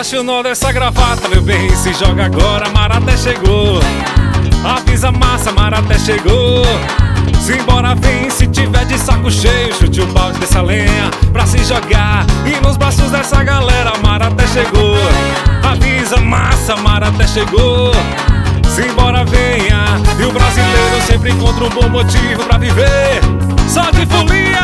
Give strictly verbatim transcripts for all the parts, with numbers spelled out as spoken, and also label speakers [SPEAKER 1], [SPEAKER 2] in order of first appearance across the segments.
[SPEAKER 1] Relaxa o nó dessa gravata, meu bem, se joga agora, Maraté chegou. Avisa massa, Maraté chegou. Simbora, vem, se tiver de saco cheio, chute o balde dessa lenha pra se jogar. E nos braços dessa galera, Maraté chegou. Avisa massa, Maraté chegou. Simbora, venha. E o brasileiro sempre encontra um bom motivo pra viver só de folia.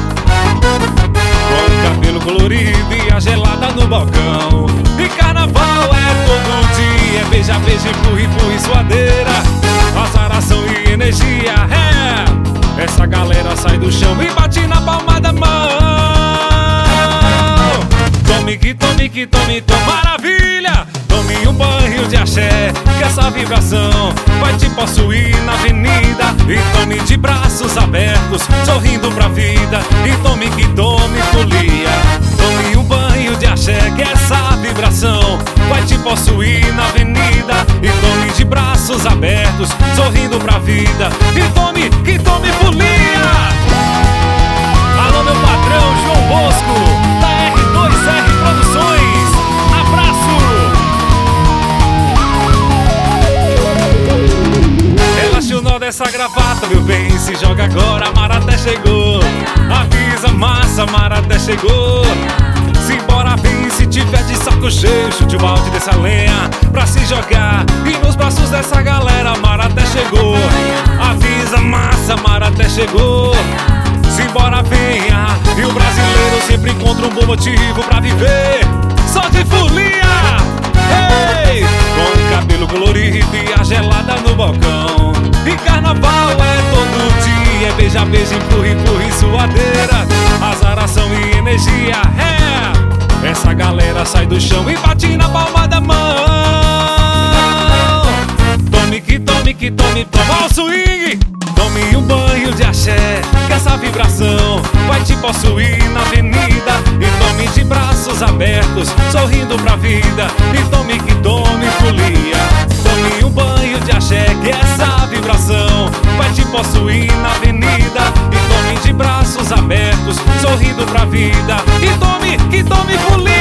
[SPEAKER 1] Com o cabelo colorido e a gelada no balcão. E carnaval é todo dia, é beija, beija, empurra, empurra e suadeira. Azaração e energia, é. Essa galera sai do chão e bate na palma da mão. Tome que tome que tome, tome maravilha. Tome um banho de axé, que essa vibração vai te possuir na avenida. E tome de braços abertos, sorrindo pra vida. E tome que tome folia. Tome um banho de axé, que essa vibração vai te possuir na avenida. E tome de braços abertos, sorrindo pra vida. E tome que tome folia. Alô, meu patrão João Bosco, da R dois R Produções. Abraço! Relaxa o nó dessa gravata, meu bem, se joga agora, Maraté chegou. Avisa massa, Maraté chegou. Simbora, vem, se tiver de saco cheio, chute o balde dessa lenha pra se jogar. E nos braços dessa galera, Maraté chegou. Avisa massa, Maraté chegou. Simbora, venha. E o brasileiro sempre encontra um bom motivo pra viver só de folia. Ei! Com o cabelo colorido e a gelada no balcão. E carnaval é todo dia, é beija, beija, empurra, empurra e suadeira. Azaração e energia, é. Essa galera sai do chão e bate na palma da mão. Tome que tome que tome, toma o swing. Tome um banho de axé, que essa vibração vai te possuir na avenida. E tome de braços abertos, sorrindo pra vida. E tome que tome folia. Tome um banho de axé, que essa vibração vai te possuir na avenida. E tome de braços abertos, sorrindo pra vida. E tome que tome folia.